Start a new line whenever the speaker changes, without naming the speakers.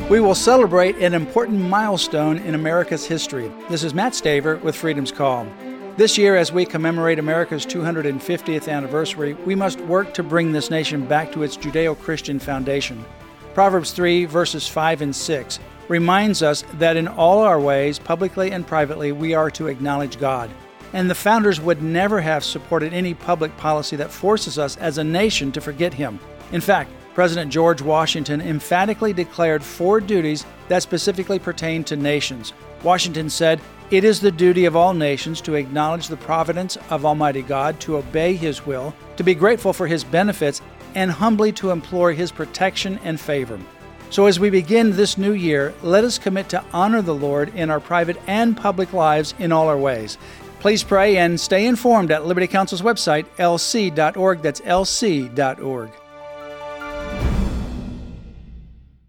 We will celebrate an important milestone in America's history. This is Matt Staver with Freedom's Call. This year, as we commemorate America's 250th anniversary, we must work to bring this nation back to its Judeo-Christian foundation. Proverbs 3, verses 5 and 6 reminds us that in all our ways, publicly and privately, we are to acknowledge God. And the founders would never have supported any public policy that forces us as a nation to forget Him. In fact, President George Washington emphatically declared 4 duties that specifically pertain to nations. Washington said, "It is the duty of all nations to acknowledge the providence of Almighty God, to obey His will, to be grateful for His benefits, and humbly to implore His protection and favor." So as we begin this new year, let us commit to honor the Lord in our private and public lives in all our ways. Please pray and stay informed at Liberty Counsel's website, lc.org. That's lc.org.